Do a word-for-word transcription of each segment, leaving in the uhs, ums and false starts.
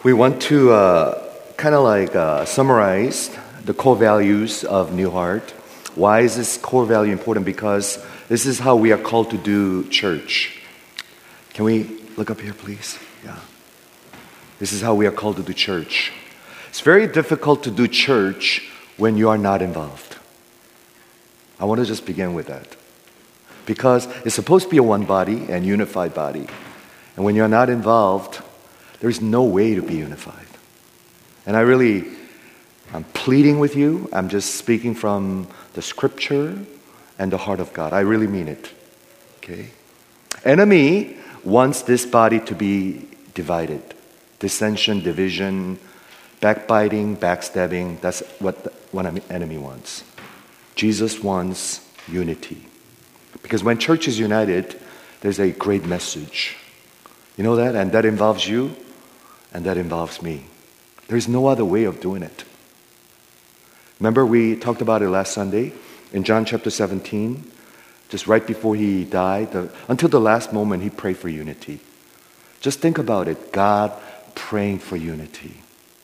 We want to uh, kind of like uh, summarize the core values of New Heart. Why is this core value important? Because this is how we are called to do church. Can we look up here, please? Yeah. This is how we are called to do church. It's very difficult to do church when you are not involved. I want to just begin with that. Because it's supposed to be a one body and unified body. And when you're not involved, there's no way to be unified. And I really, I'm pleading with you. I'm just speaking from the scripture and the heart of God. I really mean it. Okay? Enemy wants this body to be divided. Dissension, division, backbiting, backstabbing. That's what the, what an enemy wants. Jesus wants unity. Because when church is united, there's a great message. You know that? And that involves you, and that involves me. There's no other way of doing it. Remember we talked about it last Sunday in John chapter seventeen, just right before he died, the, until the last moment he prayed for unity. Just think about it, God praying for unity.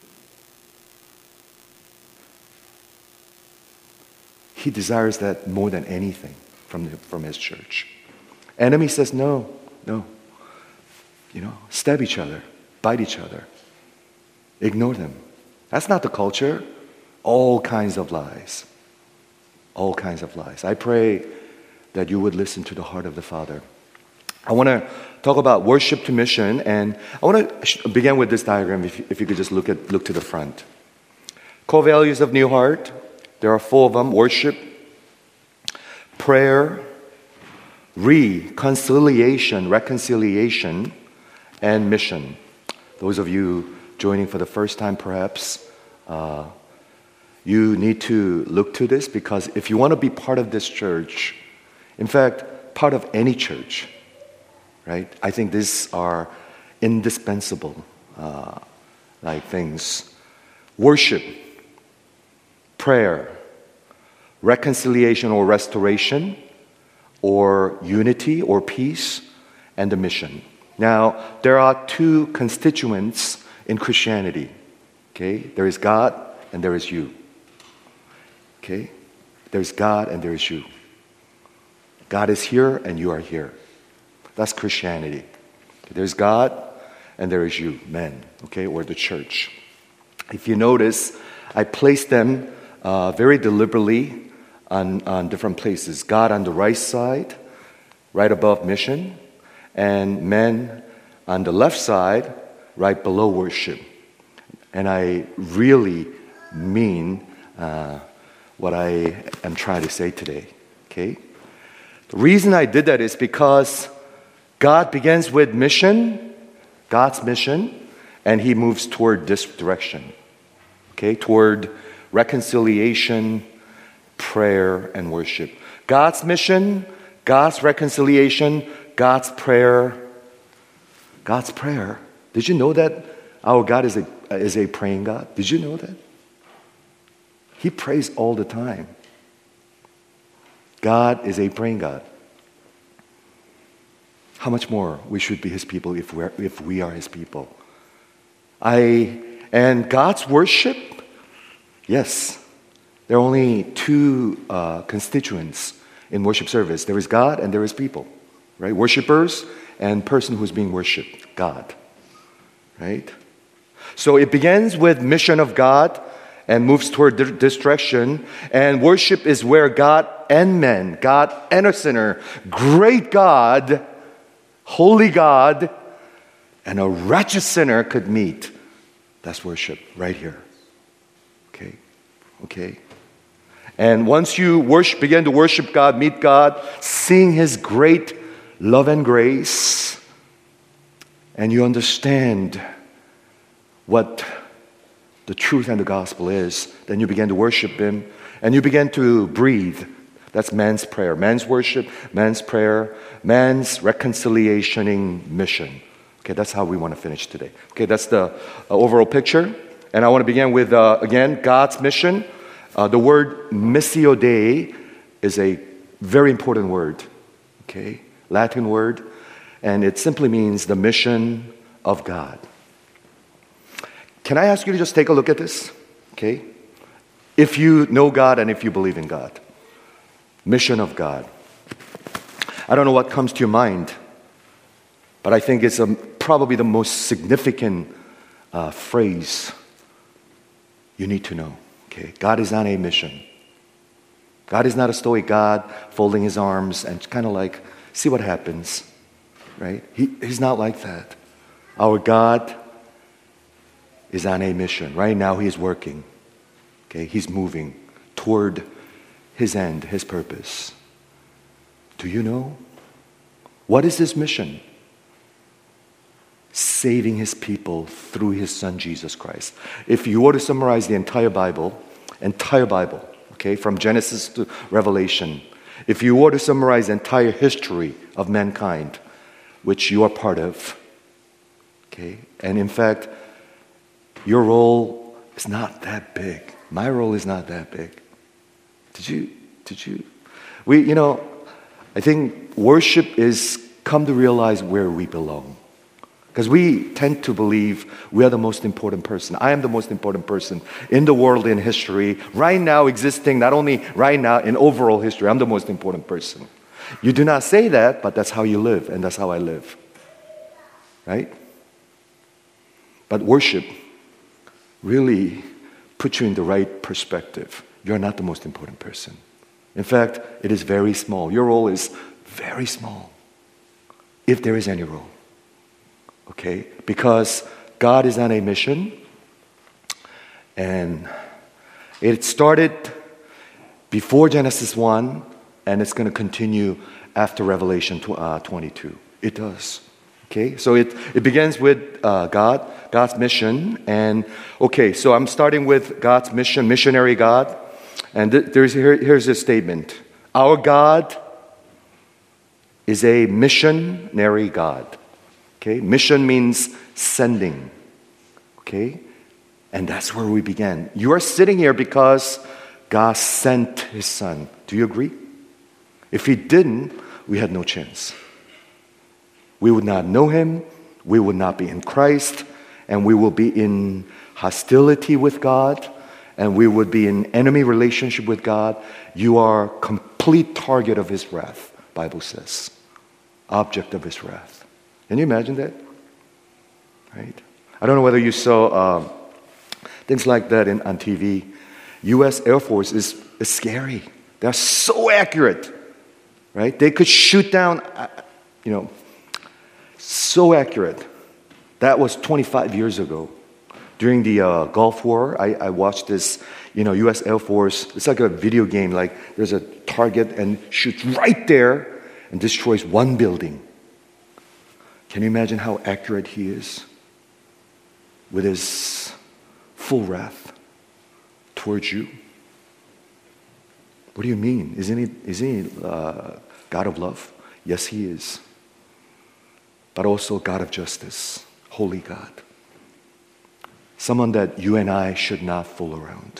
He desires that more than anything from, the, from his church. Enemy says, no, no. You know, stab each other, bite each other, ignore them. That's not the culture. All kinds of lies. All kinds of lies. I pray that you would listen to the heart of the Father. I want to talk about worship to mission, and I want to begin with this diagram, if you, if you could just look at look to the front. Core values of New Heart. There are four of them: worship, prayer, reconciliation, reconciliation, and mission. Those of you joining for the first time, perhaps, uh, you need to look to this, because if you want to be part of this church, in fact, part of any church, right? I think these are indispensable, uh, like things. Worship, prayer, reconciliation or restoration, or unity or peace, and the mission. Now, there are two constituents in Christianity. Okay? There is God and there is you. Okay? There's God and there is you. God is here and you are here. That's Christianity. There's God and there is you, men, okay, or the church. If you notice, I placed them uh, very deliberately on, on different places. God on the right side, right above mission, and men on the left side, right below worship. And I really mean uh, what I am trying to say today, okay? The reason I did that is because God begins with mission, God's mission, and he moves toward this direction, okay? Toward reconciliation, prayer, and worship. God's mission, God's reconciliation, God's prayer. God's prayer. Did you know that our God is a, is a praying God? Did you know that? He prays all the time. God is a praying God. How much more we should be his people if, we're, if we are his people. I and God's worship, yes, there are only two uh, constituents in worship service. There is God and there is people, right? Worshipers and person who's being worshipped, God, right? So it begins with mission of God and moves toward this direction. And worship is where God and men, God and a sinner, great God, holy God, and a wretched sinner could meet. That's worship right here. Okay? Okay? And once you worship, begin to worship God, meet God, sing his great love and grace, and you understand what the truth and the gospel is, then you begin to worship him, and you begin to breathe. That's man's prayer. Man's worship, man's prayer, man's reconciliationing mission. Okay, that's how we want to finish today. Okay, that's the uh, overall picture. And I want to begin with, uh, again, God's mission. Uh, the word missio Dei is a very important word. Okay, Latin word. And it simply means the mission of God. can I ask you to just take a look at this? Okay? If you know God and if you believe in God. Mission of God. I don't know what comes to your mind, but I think it's a, probably the most significant uh, phrase you need to know. Okay? God is on a mission. God is not a stoic God folding his arms and kind of like, see what happens. Right? He, he's not like that. Our God is on a mission. Right now he is working. Okay? He's moving toward his end, his purpose. Do you know? What is his mission? Saving his people through his son Jesus Christ. If you were to summarize the entire Bible, entire Bible, okay, from Genesis to Revelation, if you were to summarize the entire history of mankind, which you are part of, okay, and in fact, your role is not that big. My role is not that big. Did you, did you? We, you know, I think worship is come to realize where we belong. Because we tend to believe we are the most important person. I am the most important person in the world, in history. Right now existing, not only right now, in overall history, I'm the most important person. You do not say that, but that's how you live, and that's how I live. Right? But worship really puts you in the right perspective. You're not the most important person. In fact, it is very small. Your role is very small, if there is any role. Okay? Because God is on a mission, and it started before Genesis one, and it's going to continue after Revelation twenty-two. It does. Okay? So it, it begins with uh, God, God's mission, and okay, so I'm starting with God's mission, missionary God, and th- there's here, here's a statement. Our God is a missionary God. Okay? Mission means sending. Okay? And that's where we began. You are sitting here because God sent his son. Do you agree? If he didn't, we had no chance. We would not know him, we would not be in Christ, and we will be in hostility with God, and we would be in enemy relationship with God. You are complete target of his wrath, Bible says. Object of his wrath. Can you imagine that? Right? I don't know whether you saw um, things like that in, on T V. U S Air Force is, is scary. They're so accurate. Right? They could shoot down, uh, you know, so accurate. That was twenty-five years ago. During the uh, Gulf War, I, I watched this, you know, U S Air Force. It's like a video game. Like there's a target and shoots right there and destroys one building. Can you imagine how accurate he is with his full wrath towards you? What do you mean? Isn't he, isn't he uh, God of love? Yes, he is. But also God of justice, holy God. Someone that you and I should not fool around.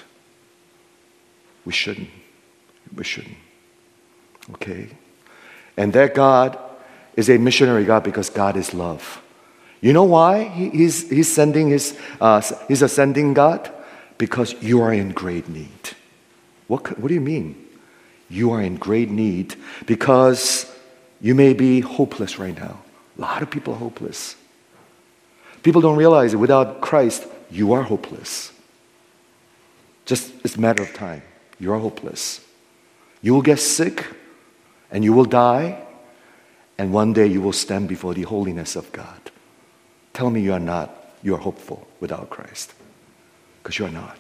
We shouldn't. We shouldn't. Okay? And that God is a missionary God because God is love. You know why he, he's, he's sending his, uh, he's a sending God? Because you are in great need. What, what do you mean? You are in great need because you may be hopeless right now. A lot of people are hopeless. People don't realize that without Christ, you are hopeless. Just it's a matter of time. You are hopeless. You will get sick and you will die, and one day you will stand before the holiness of God. Tell me you are not, you are hopeful without Christ. Because you are not.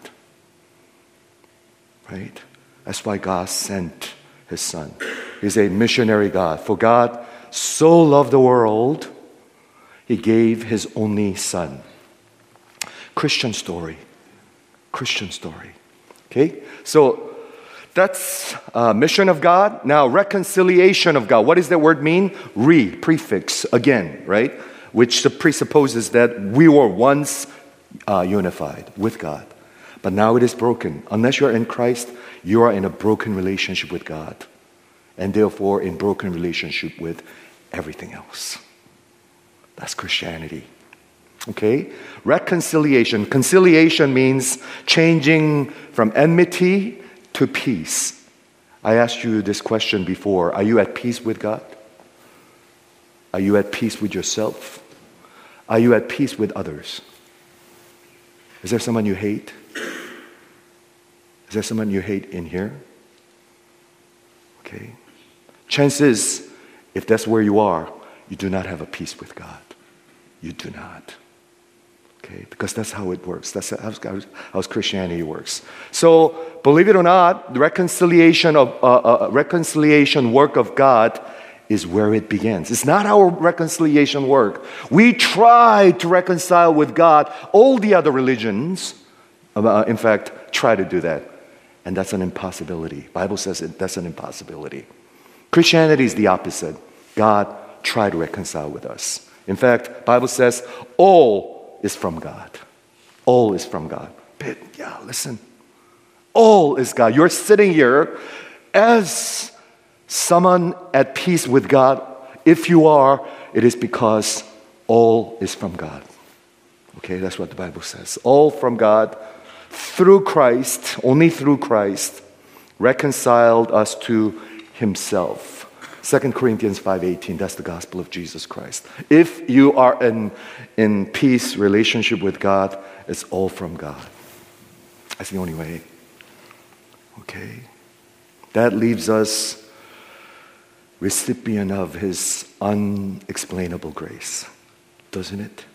Right? That's why God sent his son. He's a missionary God. For God so loved the world, he gave his only son. Christian story. Christian story. Okay? So that's uh, mission of God. Now, reconciliation of God. What does that word mean? Re, prefix, again, right? Which presupposes that we were once uh, unified with God. But now it is broken. Unless you are in Christ, you are in a broken relationship with God. And therefore in broken relationship with everything else. That's Christianity. Okay? Reconciliation. Conciliation means changing from enmity to peace. I asked you this question before. Are you at peace with God? Are you at peace with yourself? Are you at peace with others? Is there someone you hate? Is there someone you hate in here? Okay. Chances, if that's where you are, you do not have a peace with God. You do not. Okay, because that's how it works. That's how, how Christianity works. So, believe it or not, the reconciliation of uh, uh, reconciliation work of God is where it begins. It's not our reconciliation work. We try to reconcile with God. All the other religions, uh, in fact, try to do that, and that's an impossibility. Bible says it, that's an impossibility. Christianity is the opposite. God tried to reconcile with us. In fact, Bible says all is from God. All is from God. But yeah, listen. All is God. You're sitting here as someone at peace with God. If you are, it is because all is from God. Okay, that's what the Bible says. All from God, through Christ, only through Christ, reconciled us to Himself. Second Corinthians five eighteen, that's the gospel of Jesus Christ. If you are in, in peace relationship with God, it's all from God. That's the only way. Okay? That leaves us recipient of His unexplainable grace, doesn't it?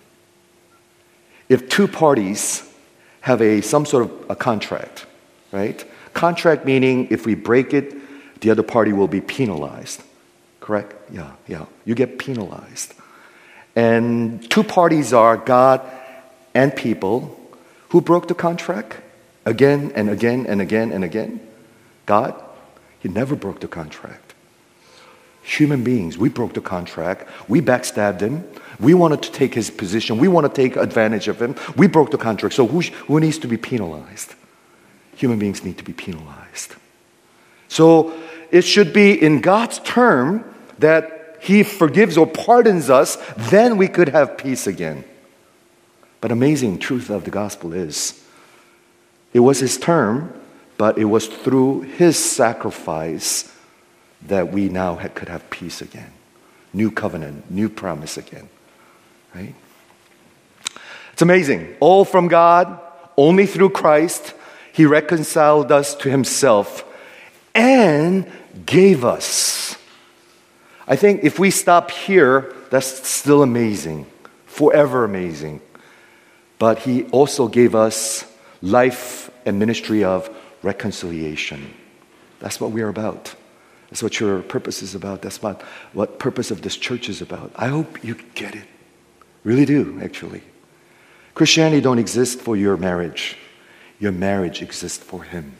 If two parties have a some sort of a contract, right? Contract meaning if we break it, the other party will be penalized. Correct? Yeah, yeah. You get penalized. And two parties are God and people. Who broke the contract? Again and again and again and again? God? He never broke the contract. Human beings, we broke the contract. We backstabbed Him. We wanted to take His position. We want to take advantage of Him. We broke the contract. So who, who needs to be penalized? Human beings need to be penalized. So it should be in God's term that He forgives or pardons us, then we could have peace again. But amazing truth of the gospel is, it was His term, but it was through His sacrifice that we now had, could have peace again. New covenant, new promise again. Right? It's amazing. All from God, only through Christ, He reconciled us to Himself and gave us. I think if we stop here, that's still amazing, forever amazing. But He also gave us life and ministry of reconciliation. That's what we're about. That's what your purpose is about. That's what what purpose of this church is about. I hope you get it. Really do, actually. Christianity don't exist for your marriage. Your marriage exists for Him.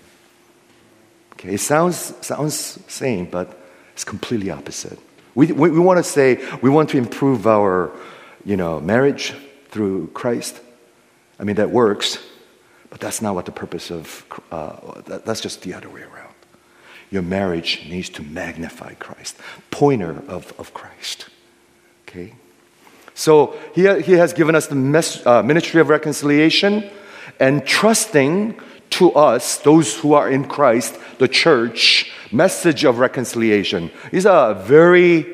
Okay, it sounds sounds same, but it's completely opposite. We, we we want to say we want to improve our, you know, marriage through Christ. I mean that works, but that's not what the purpose of. Uh, that, that's just the other way around. Your marriage needs to magnify Christ, pointer of of Christ. Okay, so he he has given us the mes- uh, ministry of reconciliation, and trusting to us, those who are in Christ, the church, message of reconciliation. These are very,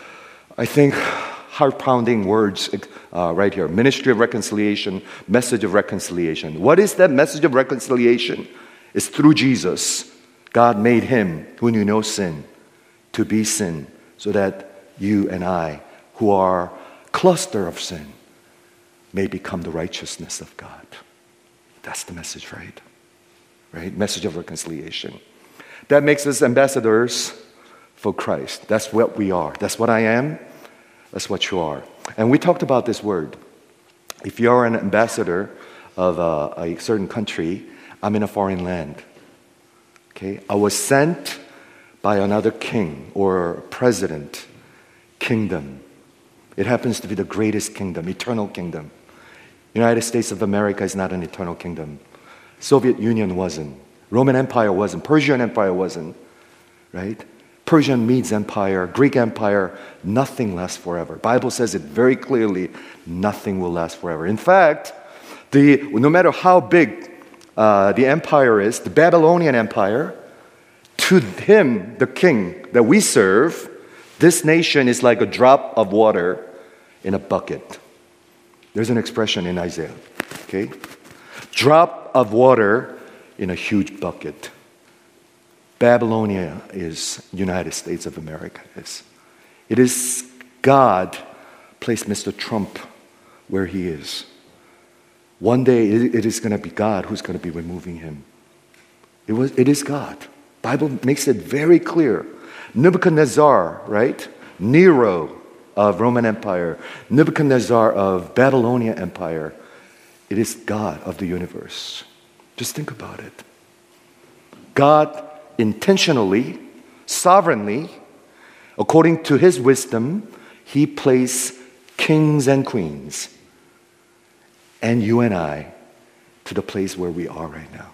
I think, heart-pounding words uh, right here. Ministry of reconciliation, message of reconciliation. What is that message of reconciliation? It's through Jesus. God made Him who knew no sin to be sin so that you and I, who are cluster of sin, may become the righteousness of God. That's the message, right? Right? Message of reconciliation. That makes us ambassadors for Christ. That's what we are. That's what I am. That's what you are. And we talked about this word. If you're an ambassador of a, a certain country, I'm in a foreign land. Okay? I was sent by another king or president, kingdom. It happens to be the greatest kingdom, eternal kingdom. United States of America is not an eternal kingdom. Soviet Union wasn't. Roman Empire wasn't. Persian Empire wasn't. Right? Persian Medes Empire, Greek Empire, nothing lasts forever. Bible says it very clearly, nothing will last forever. In fact, the, no matter how big uh, the empire is, the Babylonian Empire, to him, the king that we serve, this nation is like a drop of water in a bucket. There's an expression in Isaiah, okay? Drop of water in a huge bucket. Babylonia is United States of America. Is. It is God placed Mister Trump where he is. One day it is going to be God who's going to be removing him. It was. It is God. Bible makes it very clear. Nebuchadnezzar, right? Nero of Roman Empire. Nebuchadnezzar of Babylonian Empire. It is God of the universe. Just think about it. God intentionally, sovereignly, according to his wisdom, he placed kings and queens and you and I to the place where we are right now.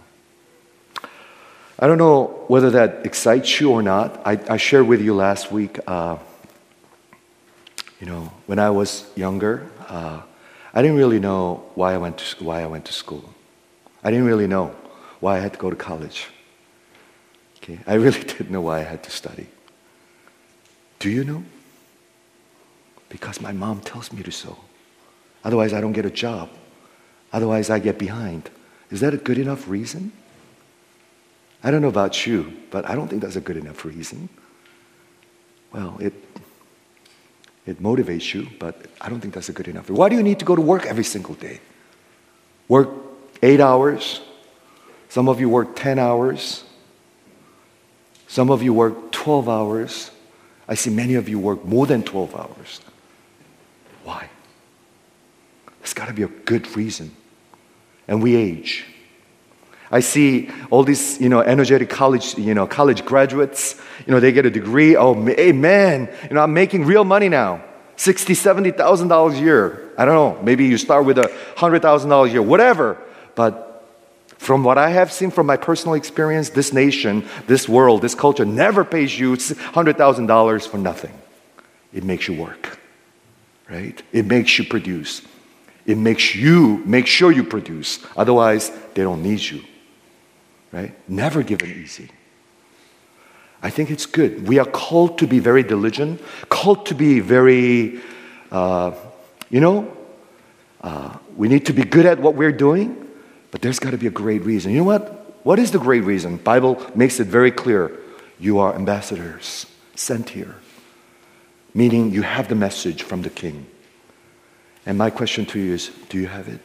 I don't know whether that excites you or not. I, I shared with you last week, uh, you know, when I was younger, uh, I didn't really know why I went to, why I went to school. I didn't really know why I had to go to college. Okay, I really didn't know why I had to study. Do you know? Because my mom tells me to so. Otherwise, I don't get a job. Otherwise, I get behind. Is that a good enough reason? I don't know about you, but I don't think that's a good enough reason. Well, it it motivates you, but I don't think that's a good enough reason. Why do you need to go to work every single day? Work eight hours. Some of you work ten hours. Some of you work twelve hours. I see many of you work more than twelve hours. Why? There's got to be a good reason. And we age. I see all these, you know, energetic college, you know, college graduates, you know, they get a degree. Oh, hey, man, you know, I'm making real money now. sixty thousand dollars, seventy thousand dollars a year. I don't know. Maybe you start with a one hundred thousand dollars a year, whatever. But from what I have seen from my personal experience, this nation, this world, this culture never pays you one hundred thousand dollars for nothing. It makes you work, right? It makes you produce. It makes you make sure you produce. Otherwise, they don't need you, right? Never given easy. I think it's good. We are called to be very diligent, called to be very, uh, you know, uh, we need to be good at what we're doing. But there's got to be a great reason. You know what? What is the great reason? Bible makes it very clear. You are ambassadors sent here. Meaning you have the message from the king. And my question to you is, do you have it?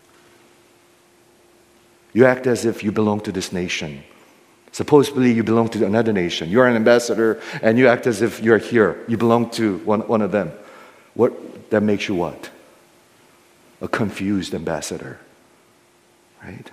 You act as if you belong to this nation. Supposedly you belong to another nation. You're an ambassador and you act as if you're here. You belong to one, one of them. What, that makes you what? A confused ambassador. Right?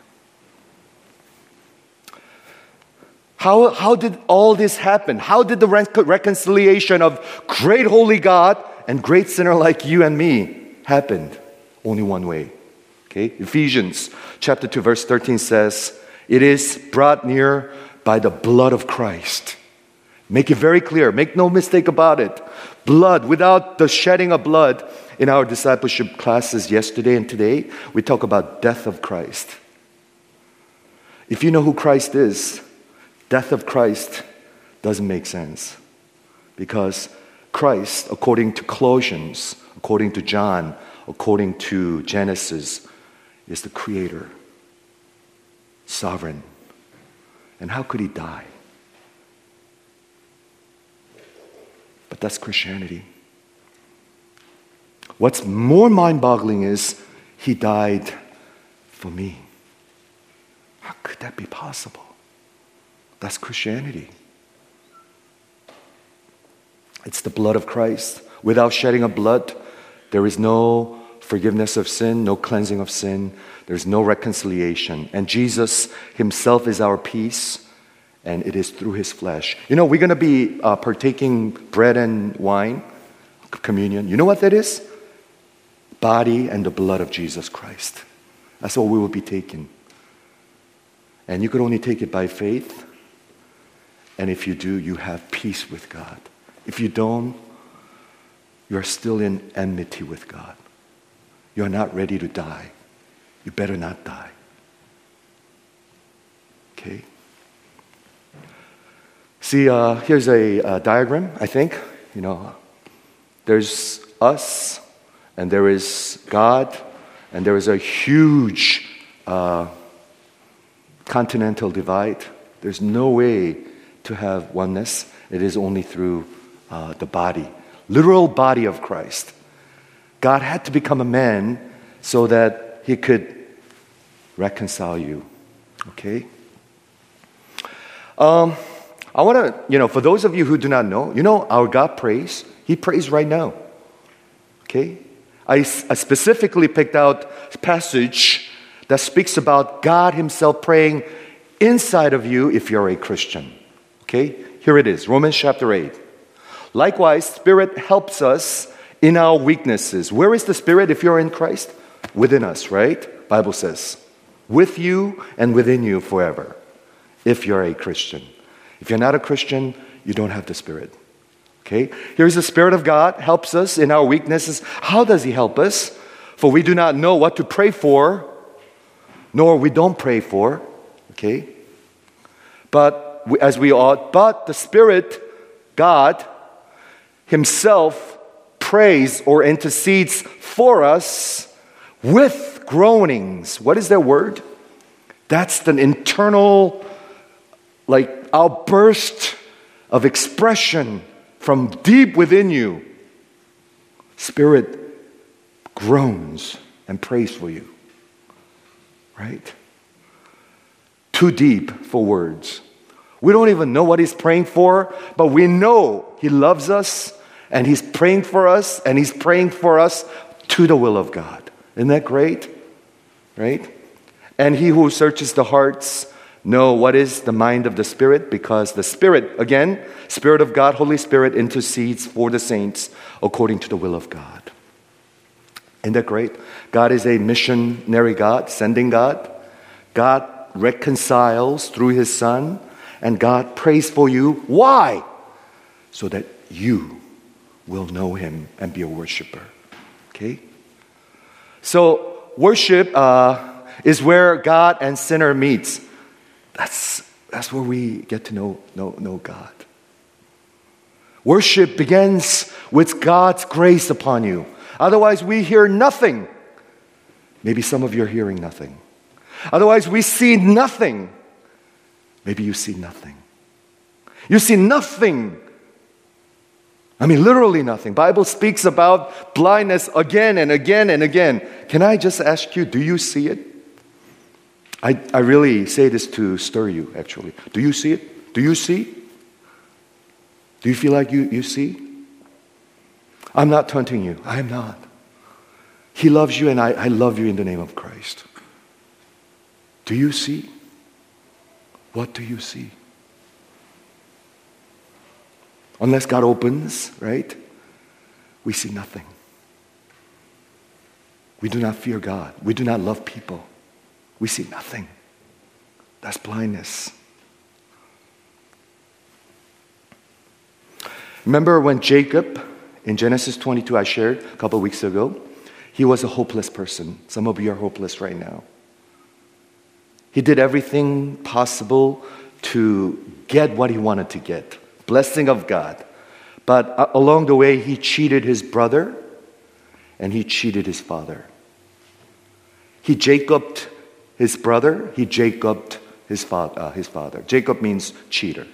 How, how did all this happen? How did the rec- reconciliation of great holy God and great sinner like you and me happen? Only one way. Okay? Ephesians chapter two verse thirteen says, it is brought near by the blood of Christ. Make it very clear. Make no mistake about it. Blood, without the shedding of blood. In our discipleship classes yesterday and today, we talk about death of Christ. If you know who Christ is, death of Christ doesn't make sense. Because Christ, according to Colossians, according to John, according to Genesis, is the creator, sovereign. And how could he die? But that's Christianity. What's more mind-boggling is he died for me. How could that be possible? That's Christianity. It's the blood of Christ. Without shedding of blood, there is no forgiveness of sin, no cleansing of sin. There's no reconciliation. And Jesus himself is our peace, and it is through his flesh. You know, we're going to be uh, partaking bread and wine, communion. You know what that is? Body and the blood of Jesus Christ. That's what we will be taking. And you could only take it by faith. And if you do, you have peace with God. If you don't, you're still in enmity with God. You're not ready to die. You better not die. Okay? See, uh, here's a, a diagram, I think. You know, there's us, and there is God, and there is a huge uh, continental divide. There's no way to have oneness. It is only through uh, the body, literal body of Christ. God had to become a man so that he could reconcile you. Okay? Um, I want to, you know, for those of you who do not know, you know, our God prays. He prays right now. Okay? I, I specifically picked out a passage that speaks about God himself praying inside of you if you're a Christian. Okay? Here it is, Romans chapter eight. Likewise, Spirit helps us in our weaknesses. Where is the Spirit if you're in Christ? Within us, right? Bible says. With you and within you forever. If you're a Christian. If you're not a Christian, you don't have the Spirit. Okay? Here's the Spirit of God, helps us in our weaknesses. How does he help us? For we do not know what to pray for, nor we don't pray for. Okay? But we, as we ought, but the Spirit, God, himself prays or intercedes for us with groanings. What is that word? That's the internal, like, outburst of expression from deep within you. Spirit groans and prays for you. Right? Too deep for words. We don't even know what he's praying for, but we know he loves us and he's praying for us and he's praying for us to the will of God. Isn't that great? Right? And he who searches the hearts know what is the mind of the Spirit, because the Spirit, again, Spirit of God, Holy Spirit, intercedes for the saints according to the will of God. Isn't that great? God is a missionary God, sending God. God reconciles through his Son, and God prays for you. Why? So that you will know him and be a worshiper. Okay? So, worship uh, is where God and sinner meets. That's, that's where we get to know, know, know God. Worship begins with God's grace upon you. Otherwise, we hear nothing. Maybe some of you are hearing nothing. Otherwise, we see nothing. Maybe you see nothing. You see nothing. I mean, literally nothing. Bible speaks about blindness again and again and again. Can I just ask you, do you see it? I, I really say this to stir you, actually. Do you see it? Do you see? Do you feel like you, you see? I'm not taunting you. I am not. He loves you and I, I love you in the name of Christ. Do you see? What do you see? Unless God opens, right? We see nothing. We do not fear God. We do not love people. We see nothing. That's blindness. Remember when Jacob, in Genesis twenty-two, I shared a couple of weeks ago, he was a hopeless person. Some of you are hopeless right now. He did everything possible to get what he wanted to get. Blessing of God. But along the way, he cheated his brother and he cheated his father. He Jacobed his brother, he Jacobed his, fa- uh, his father. Jacob means cheater.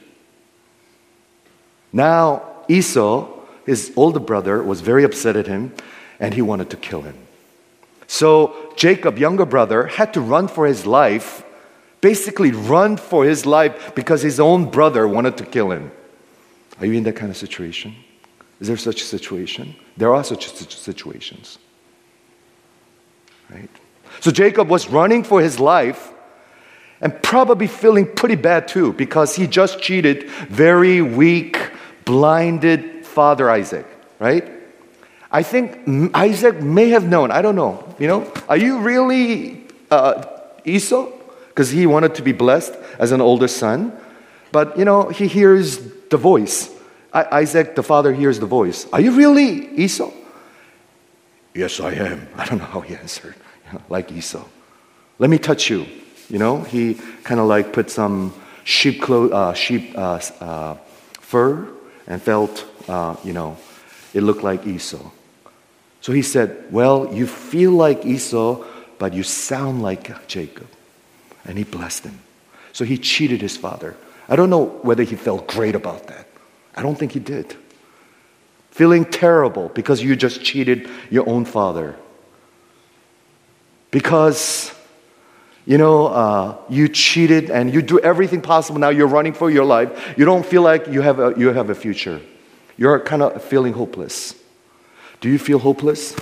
Now, Esau, his older brother, was very upset at him and he wanted to kill him. So Jacob, younger brother, had to run for his life, basically run for his life because his own brother wanted to kill him. Are you in that kind of situation? Is there such a situation? There are such situations. Right? So Jacob was running for his life and probably feeling pretty bad too because he just cheated very weak, blinded father Isaac, right? I think Isaac may have known. I don't know. You know, are you really uh, Esau? Because he wanted to be blessed as an older son. But, you know, he hears the voice. I- Isaac, the father, hears the voice. Are you really Esau? Yes, I am. I don't know how he answered, you know, like Esau. Let me touch you. You know, he kind of like put some sheep, clo- uh, sheep uh, uh, fur and felt, uh, you know, it looked like Esau. So he said, well, you feel like Esau, but you sound like Jacob. And he blessed him. So he cheated his father. I don't know whether he felt great about that. I don't think he did. Feeling terrible because you just cheated your own father. Because, you know, uh, you cheated and you do everything possible. Now you're running for your life. You don't feel like you have a, you have a future. You're kind of feeling hopeless. Do you feel hopeless?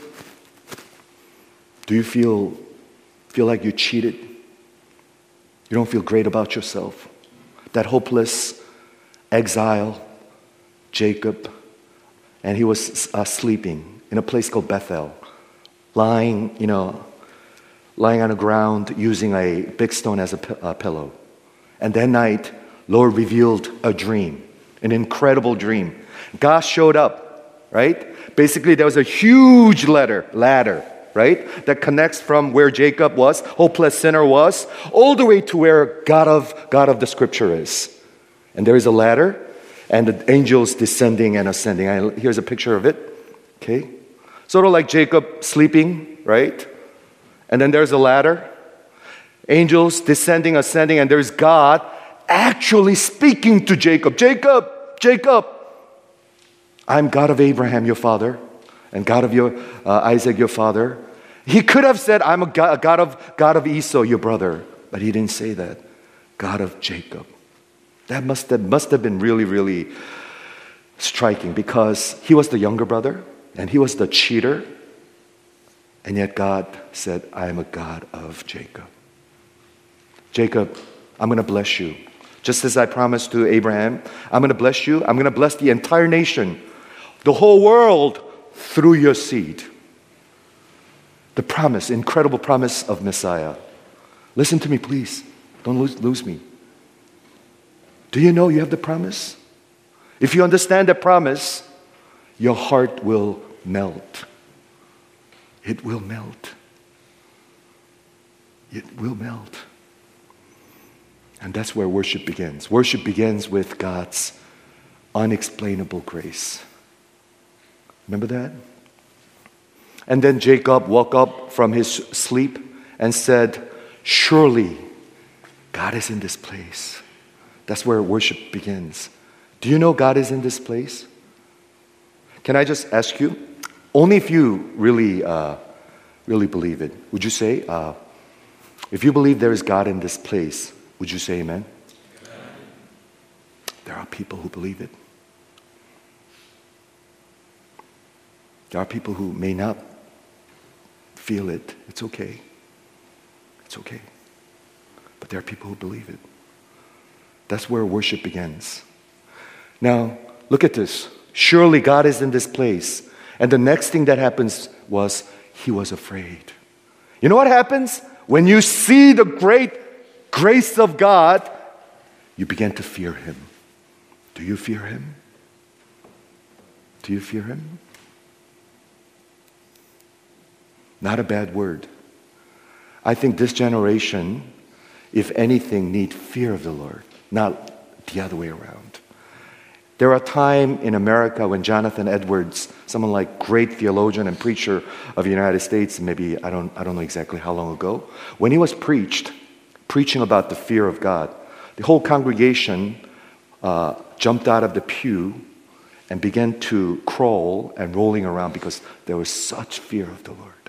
Do you feel, feel like you cheated? You don't feel great about yourself? That hopeless exile, Jacob, and he was uh, sleeping in a place called Bethel, lying, you know, lying on the ground using a big stone as a, p- a pillow. And that night, Lord revealed a dream, an incredible dream. God showed up, right? Basically, there was a huge ladder, ladder, right? That connects from where Jacob was, hopeless sinner was, all the way to where God of, God of the scripture is. And there is a ladder, and the angels descending and ascending. I, here's a picture of it, okay? Sort of like Jacob sleeping, right? And then there's a ladder, angels descending, ascending, and there's God actually speaking to Jacob. Jacob, Jacob, I'm God of Abraham, your father, and God of your uh, Isaac, your father. He could have said, I'm a God, a God of God of Esau, your brother, but he didn't say that. God of Jacob. That must have, must have been really, really striking because he was the younger brother and he was the cheater. And yet God said, I am a God of Jacob. Jacob, I'm going to bless you. Just as I promised to Abraham, I'm going to bless you. I'm going to bless the entire nation, the whole world through your seed. The promise, incredible promise of Messiah. Listen to me, please. Don't lose, lose me. Do you know you have the promise? If you understand the promise, your heart will melt. It will melt. It will melt. And that's where worship begins. Worship begins with God's unexplainable grace. Remember that? And then Jacob woke up from his sleep and said, surely God is in this place. That's where worship begins. Do you know God is in this place? Can I just ask you? Only if you really, uh, really believe it. Would you say, uh, if you believe there is God in this place, would you say amen? Amen? There are people who believe it. There are people who may not feel it. It's okay. It's okay. But there are people who believe it. That's where worship begins. Now, look at this. Surely God is in this place. And the next thing that happens was he was afraid. You know what happens? When you see the great grace of God, you begin to fear him. Do you fear him? Do you fear him? Not a bad word. I think this generation, if anything, need fear of the Lord, not the other way around. There are times in America when Jonathan Edwards, someone like great theologian and preacher of the United States, maybe I don't I don't know exactly how long ago, when he was preached, preaching about the fear of God, the whole congregation uh, jumped out of the pew and began to crawl and rolling around because there was such fear of the Lord.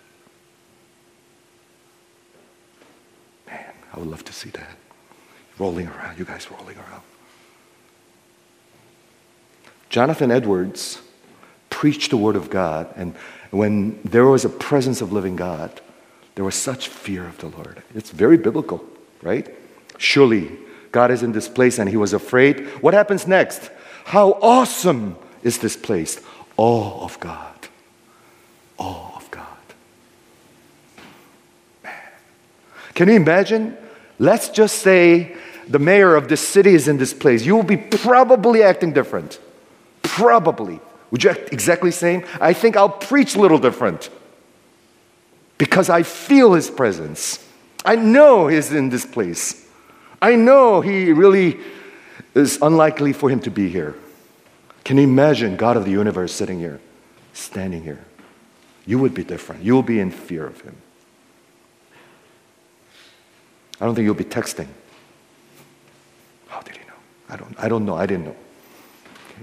Man, I would love to see that. Rolling around, you guys rolling around. Jonathan Edwards preached the Word of God, and when there was a presence of living God, there was such fear of the Lord. It's very biblical, right? Surely God is in this place and he was afraid. What happens next? How awesome is this place? Awe of God. Awe of God. Man. Can you imagine? Let's just say the mayor of this city is in this place, you will be probably acting different. Probably. Would you act exactly same? I think I'll preach a little different. Because I feel His presence. I know He's in this place. I know He really is unlikely for Him to be here. Can you imagine God of the universe sitting here, standing here? You would be different. You will be in fear of Him. I don't think you'll be texting. How did He know? I don't, I don't know. I didn't know. Okay.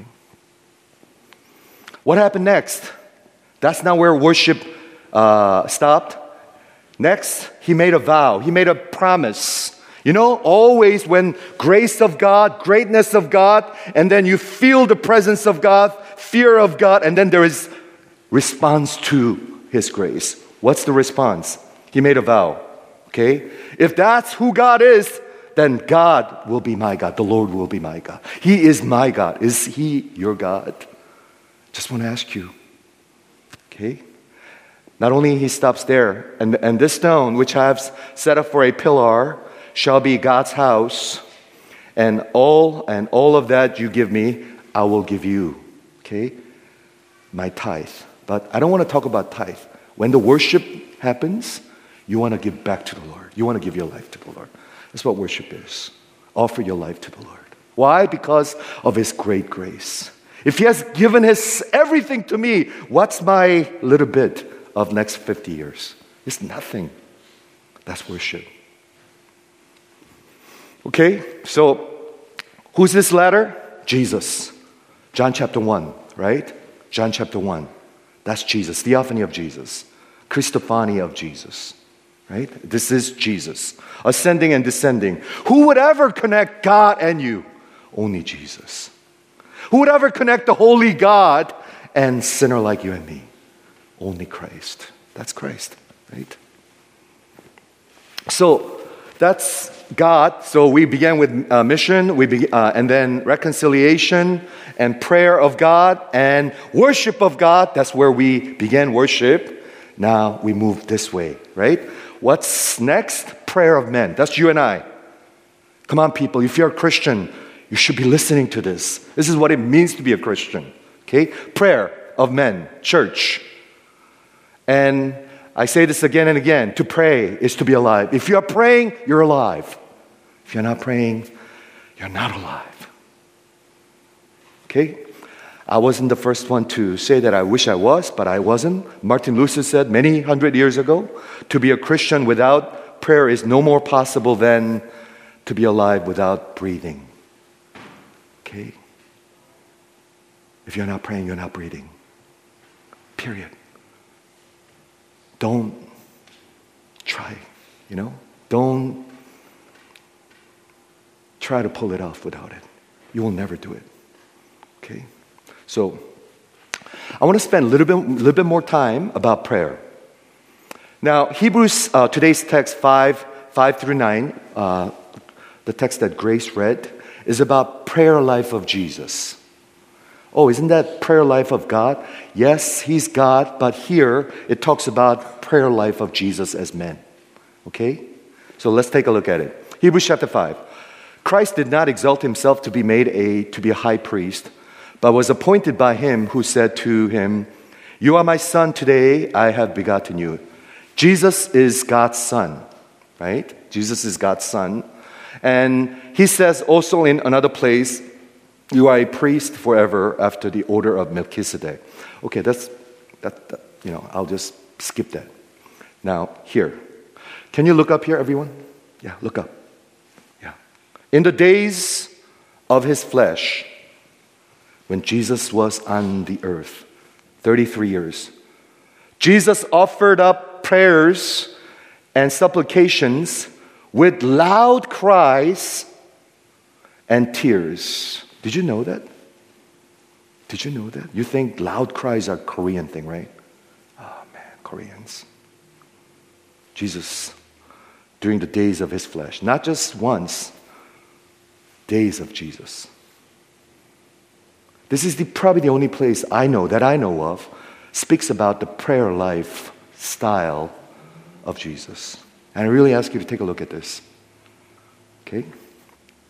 What happened next? That's not where worship uh, stopped. Next, He made a vow. He made a promise. You know, always when grace of God, greatness of God, and then you feel the presence of God, fear of God, and then there is response to His grace. What's the response? He made a vow. Okay? If that's who God is, then God will be my God. The Lord will be my God. He is my God. Is He your God? Just want to ask you. Okay? Not only He stops there, and, and this stone, which I have set up for a pillar, shall be God's house, and all and all of that you give me, I will give you. Okay? My tithe. But I don't want to talk about tithe. When the worship happens, you want to give back to the Lord. You want to give your life to the Lord. That's what worship is. Offer your life to the Lord. Why? Because of His great grace. If He has given His everything to me, what's my little bit of next fifty years? It's nothing. That's worship. Okay, so who's this latter? Jesus. John chapter one, right? John chapter one. That's Jesus. Theophany of Jesus. Christophany of Jesus. Right? This is Jesus. Ascending and descending. Who would ever connect God and you? Only Jesus. Who would ever connect the holy God and sinner like you and me? Only Christ. That's Christ, right? So that's God. So we began with uh, mission, we be, uh, and then reconciliation and prayer of God and worship of God. That's where we began worship. Now we move this way, right? What's next? Prayer of men. That's you and I. Come on, people. If you're a Christian, you should be listening to this. This is what it means to be a Christian. Okay? Prayer of men. Church. And I say this again and again. To pray is to be alive. If you're praying, you're alive. If you're not praying, you're not alive. Okay? I wasn't the first one to say that I wish I was, but I wasn't. Martin Luther said many hundred years ago, to be a Christian without prayer is no more possible than to be alive without breathing. Okay? If you're not praying, you're not breathing. Period. Don't try, you know? Don't try to pull it off without it. You will never do it. Okay? So, I want to spend a little bit, little bit more time about prayer. Now, Hebrews, uh, today's text five, five through nine, uh, the text that Grace read, is about prayer life of Jesus. Oh, isn't that prayer life of God? Yes, He's God, but here it talks about prayer life of Jesus as man. Okay? So let's take a look at it. Hebrews chapter five. Christ did not exalt Himself to be made a to be a high priest, but was appointed by Him who said to Him, "You are my son, today I have begotten you." Jesus is God's son, right? Jesus is God's son. And He says also in another place, "You are a priest forever after the order of Melchizedek." Okay, that's, that, that, you know, I'll just skip that. Now, here. Can you look up here, everyone? Yeah, look up. Yeah. In the days of His flesh, when Jesus was on the earth, thirty-three years, Jesus offered up prayers and supplications with loud cries and tears. Did you know that? Did you know that? You think loud cries are a Korean thing, right? Oh man, Koreans. Jesus, during the days of His flesh, not just once, days of Jesus. This is the, probably the only place I know, that I know of, speaks about the prayer life style of Jesus. And I really ask you to take a look at this. Okay?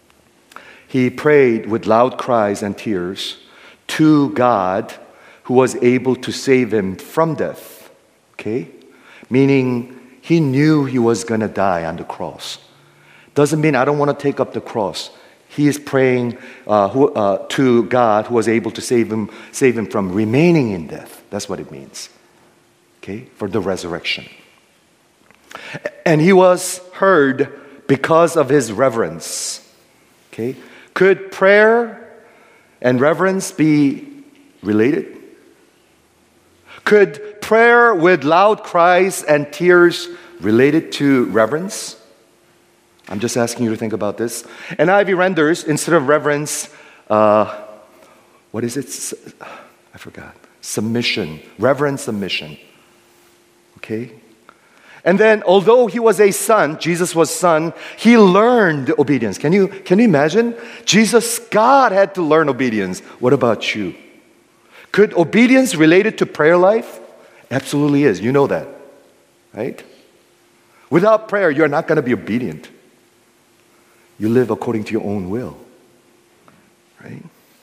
He prayed with loud cries and tears to God who was able to save him from death. Okay? Meaning he knew he was going to die on the cross. Doesn't mean I don't want to take up the cross. He is praying uh, who, uh, to God who was able to save him, save him from remaining in death. That's what it means. Okay? For the resurrection. And he was heard because of his reverence. Okay? Could prayer and reverence be related? Could prayer with loud cries and tears related to reverence? I'm just asking you to think about this. N I V renders, instead of reverence, uh, what is it? I forgot. Submission. Reverent submission. Okay? And then, although he was a son, Jesus was son, he learned obedience. Can you, can you imagine? Jesus, God had to learn obedience. What about you? Could obedience related to prayer life? Absolutely is. You know that. Right? Without prayer, you're not going to be obedient. You live according to your own will. Right?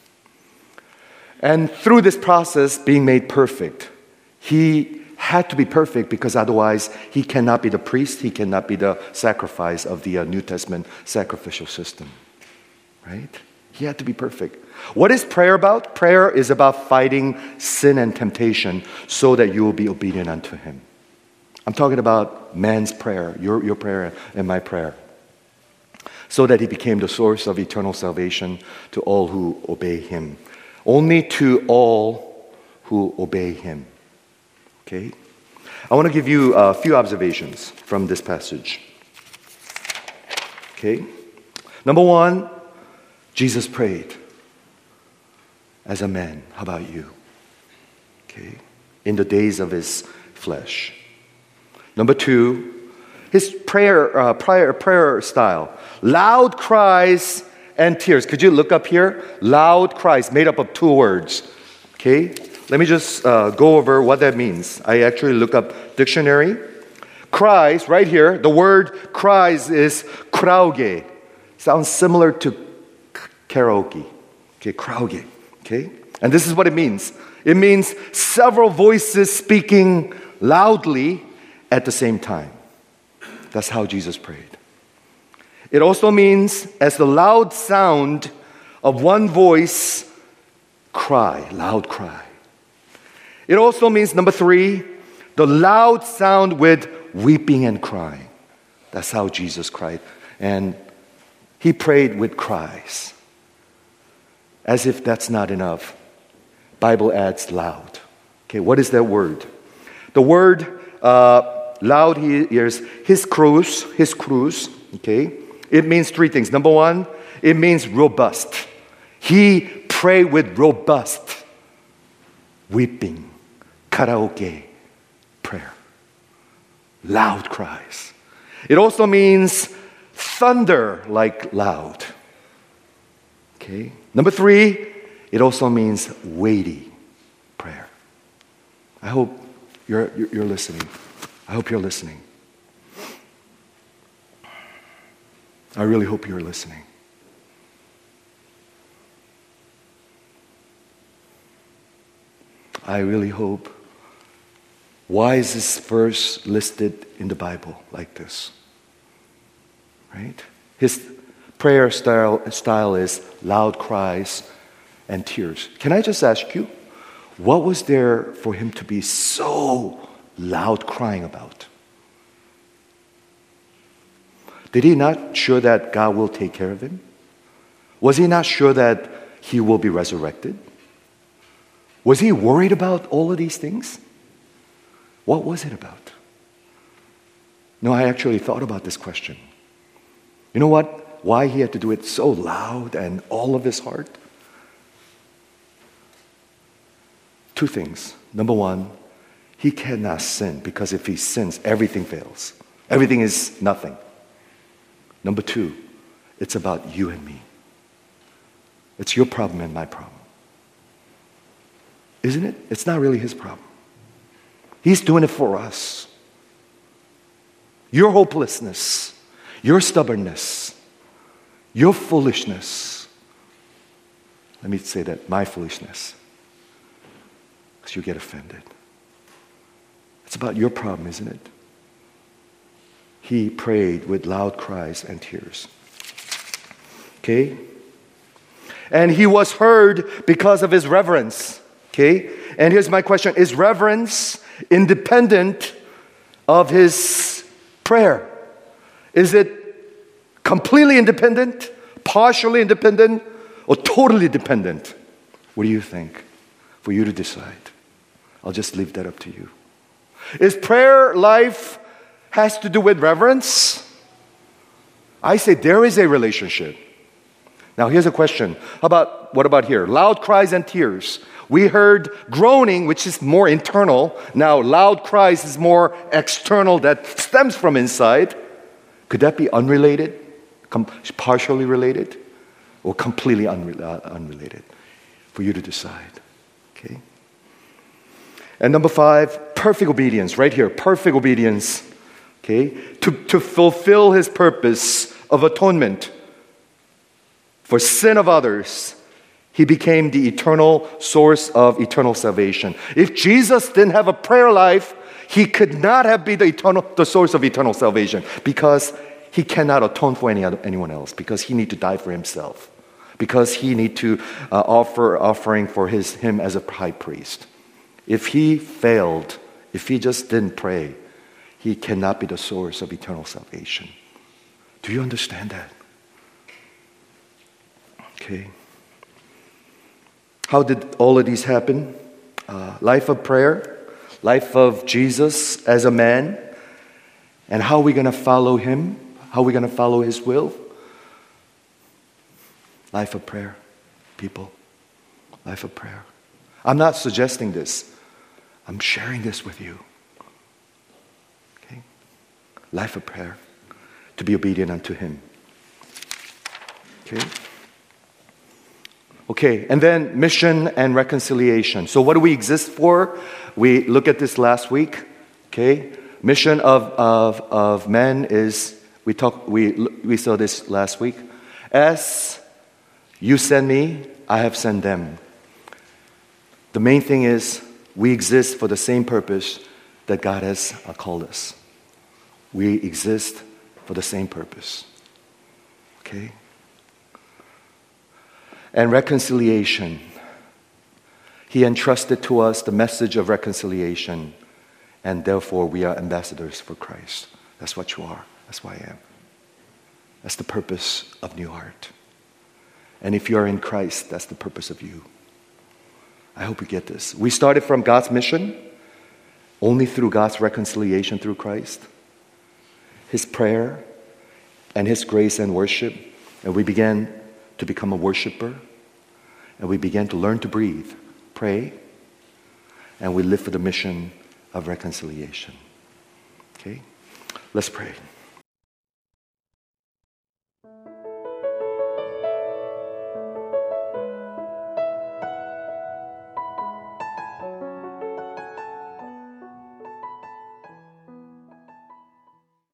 And through this process, being made perfect, he had to be perfect because otherwise he cannot be the priest, he cannot be the sacrifice of the uh, New Testament sacrificial system. Right? He had to be perfect. What is prayer about? Prayer is about fighting sin and temptation so that you will be obedient unto him. I'm talking about man's prayer, your, your prayer and my prayer. So that he became the source of eternal salvation to all who obey him. Only to all who obey him. Okay? I want to give you a few observations from this passage. Okay? Number one, Jesus prayed as a man. How about you? Okay? In the days of his flesh. Number two, his prayer, uh, prayer, prayer style. Loud cries and tears. Could you look up here? Loud cries, made up of two words. Okay? Let me just uh, go over what that means. I actually look up dictionary. Cries, right here, the word cries is krauge. Sounds similar to karaoke. Okay, krauge. Okay? And this is what it means. It means several voices speaking loudly at the same time. That's how Jesus prayed. It also means as the loud sound of one voice cry, loud cry. It also means, number three, the loud sound with weeping and crying. That's how Jesus cried. And he prayed with cries. As if that's not enough, Bible adds loud. Okay, what is that word? The word uh, loud here is his cruz, his cruz, okay? It means three things. Number one, it means robust. He prayed with robust weeping, karaoke prayer, loud cries. It also means thunder like loud. Okay. Number three, it also means weighty prayer. I hope you're, you're listening. I hope you're listening. I really hope you're listening. I really hope. Why is this verse listed in the Bible like this? Right? His prayer style, style is loud cries and tears. Can I just ask you, what was there for him to be so loud crying about? Did he not sure that God will take care of him? Was he not sure that he will be resurrected? Was he worried about all of these things? What was it about? No, I actually thought about this question. You know what? Why he had to do it so loud and all of his heart? Two things. Number one, he cannot sin because if he sins, everything fails. Everything is nothing. Number two, it's about you and me. It's your problem and my problem. Isn't it? It's not really his problem. He's doing it for us. Your hopelessness, your stubbornness, your foolishness, Let me say that, my foolishness. Because you get offended. It's about your problem, isn't it? He prayed with loud cries and tears. Okay? And he was heard because of his reverence. Okay? And here's my question. Is reverence independent of his prayer? Is it completely independent, partially independent, or totally dependent? What do you think? For you to decide. I'll just leave that up to you. Is prayer life has to do with reverence? I say there is a relationship. Now here's a question. How about, what about here? Loud cries and tears. We heard groaning, which is more internal. Now loud cries is more external, that stems from inside. Could that be unrelated? Com- partially related? Or completely unre- uh, unrelated? For you to decide. Okay? And number five, perfect obedience. Right here, perfect obedience. Okay? To, to fulfill his purpose of atonement for sin of others, he became the eternal source of eternal salvation. If Jesus didn't have a prayer life, he could not have been the eternal, the source of eternal salvation, because he cannot atone for any other, anyone else, because he need to die for himself, because he need to uh, offer offering for his him as a high priest. If he failed, if he just didn't pray, he cannot be the source of eternal salvation. Do you understand that? Okay. How did all of these happen? Uh, life of prayer, life of Jesus as a man, and how are we going to follow him? How are we going to follow his will? Life of prayer, people. Life of prayer. I'm not suggesting this. I'm sharing this with you. Okay? Life of prayer. To be obedient unto him. Okay? Okay, and then mission and reconciliation. So what do we exist for? We looked at this last week. Okay? Mission of, of, of men is, we talked, we, we saw this last week. S, you send me, I have sent them. The main thing is, we exist for the same purpose that God has uh, called us. We exist for the same purpose. Okay? And reconciliation. He entrusted to us the message of reconciliation, and therefore we are ambassadors for Christ. That's what you are. That's what I am. That's the purpose of New Heart. And if you are in Christ, that's the purpose of you. I hope you get this. We started from God's mission, only through God's reconciliation through Christ, his prayer, and his grace and worship. And we began to become a worshiper. And we began to learn to breathe, pray, and we live for the mission of reconciliation. Okay? Let's pray.